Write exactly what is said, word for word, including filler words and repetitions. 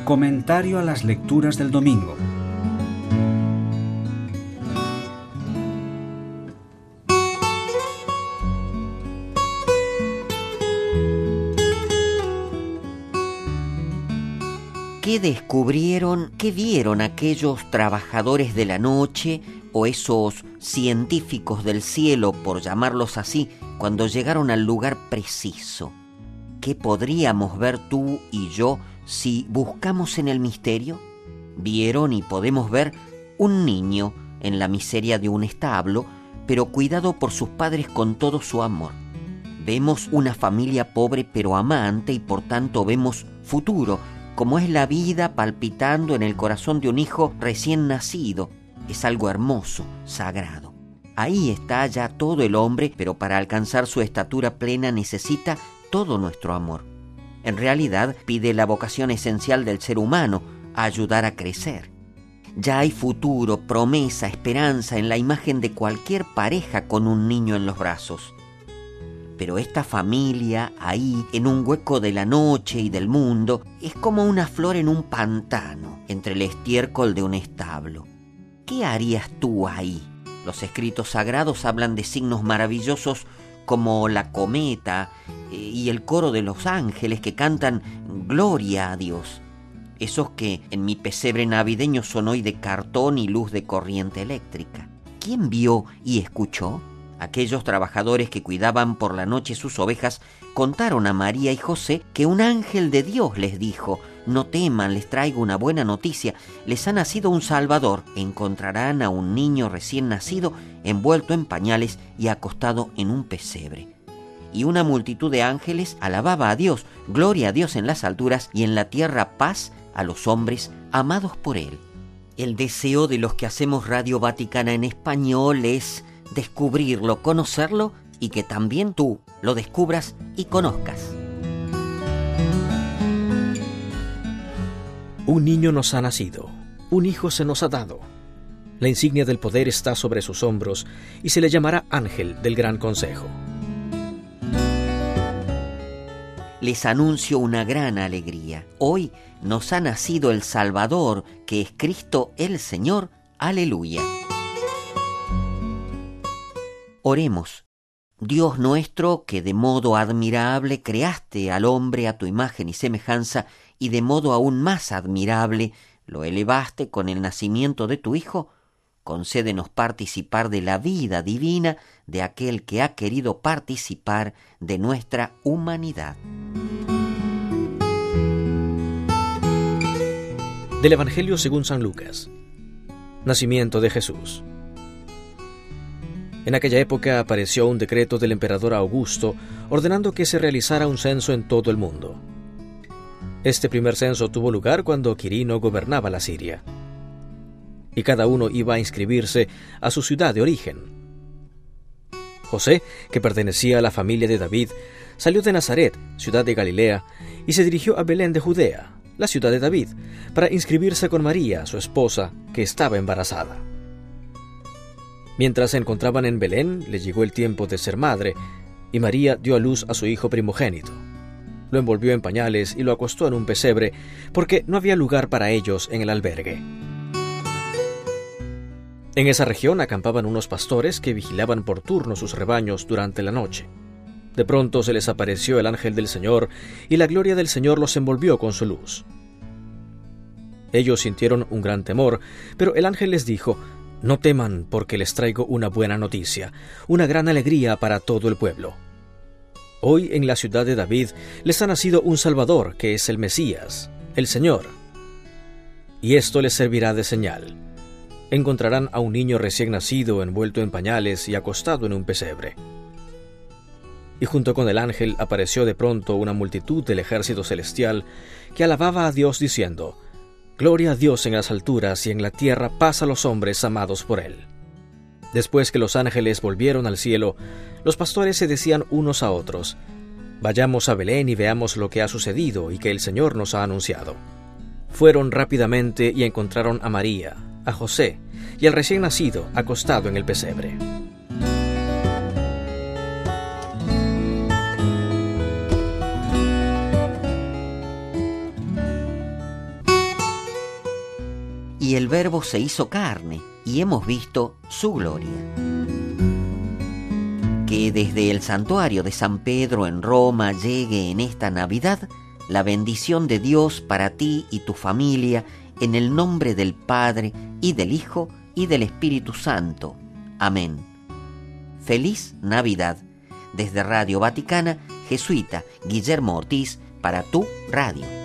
Comentario a las lecturas del domingo. ¿Qué descubrieron, qué vieron aquellos trabajadores de la noche o esos científicos del cielo, por llamarlos así, cuando llegaron al lugar preciso? ¿Qué podríamos ver tú y yo si buscamos en el misterio? Vieron y podemos ver un niño en la miseria de un establo, pero cuidado por sus padres con todo su amor. Vemos una familia pobre pero amante y por tanto vemos futuro, como es la vida palpitando en el corazón de un hijo recién nacido. Es algo hermoso, sagrado. Ahí está ya todo el hombre, pero para alcanzar su estatura plena necesita todo nuestro amor. En realidad pide la vocación esencial del ser humano, a ayudar a crecer. Ya hay futuro, promesa, esperanza en la imagen de cualquier pareja con un niño en los brazos. Pero esta familia, ahí, en un hueco de la noche y del mundo, es como una flor en un pantano, entre el estiércol de un establo. ¿Qué harías tú ahí? Los escritos sagrados hablan de signos maravillosos como la cometa eh, y el coro de los ángeles que cantan Gloria a Dios. Esos que en mi pesebre navideño son hoy de cartón y luz de corriente eléctrica. ¿Quién vio y escuchó? Aquellos trabajadores que cuidaban por la noche sus ovejas contaron a María y José que un ángel de Dios les dijo: no teman, les traigo una buena noticia, les ha nacido un Salvador, encontrarán a un niño recién nacido envuelto en pañales y acostado en un pesebre. Y una multitud de ángeles alababa a Dios, gloria a Dios en las alturas y en la tierra paz a los hombres amados por Él. El deseo de los que hacemos Radio Vaticana en español es descubrirlo, conocerlo y que también tú lo descubras y conozcas. Un niño nos ha nacido, un hijo se nos ha dado. La insignia del poder está sobre sus hombros y se le llamará Ángel del Gran Consejo. Les anuncio una gran alegría. Hoy nos ha nacido el Salvador, que es Cristo el Señor. Aleluya. Oremos. Dios nuestro, que de modo admirable creaste al hombre a tu imagen y semejanza, y de modo aún más admirable lo elevaste con el nacimiento de tu Hijo, concédenos participar de la vida divina de aquel que ha querido participar de nuestra humanidad. Del Evangelio según San Lucas. Nacimiento de Jesús. En aquella época apareció un decreto del emperador Augusto ordenando que se realizara un censo en todo el mundo. Este primer censo tuvo lugar cuando Quirino gobernaba la Siria, y cada uno iba a inscribirse a su ciudad de origen. José, que pertenecía a la familia de David, salió de Nazaret, ciudad de Galilea, y se dirigió a Belén de Judea, la ciudad de David, para inscribirse con María, su esposa, que estaba embarazada. Mientras se encontraban en Belén, le llegó el tiempo de ser madre, y María dio a luz a su hijo primogénito. Lo envolvió en pañales y lo acostó en un pesebre, porque no había lugar para ellos en el albergue. En esa región acampaban unos pastores que vigilaban por turno sus rebaños durante la noche. De pronto se les apareció el ángel del Señor, y la gloria del Señor los envolvió con su luz. Ellos sintieron un gran temor, pero el ángel les dijo: no teman, porque les traigo una buena noticia, una gran alegría para todo el pueblo. Hoy en la ciudad de David les ha nacido un Salvador, que es el Mesías, el Señor. Y esto les servirá de señal. Encontrarán a un niño recién nacido envuelto en pañales y acostado en un pesebre. Y junto con el ángel apareció de pronto una multitud del ejército celestial que alababa a Dios diciendo: Gloria a Dios en las alturas y en la tierra paz a los hombres amados por Él. Después que los ángeles volvieron al cielo, los pastores se decían unos a otros: Vayamos a Belén y veamos lo que ha sucedido y que el Señor nos ha anunciado. Fueron rápidamente y encontraron a María, a José y al recién nacido acostado en el pesebre. el Verbo se hizo carne y hemos visto su gloria. Que desde el santuario de San Pedro en Roma llegue en esta Navidad la bendición de Dios para ti y tu familia, en el nombre del Padre, y del Hijo, y del Espíritu Santo. Amén. Feliz Navidad. Desde Radio Vaticana, jesuita Guillermo Ortiz, para tu radio.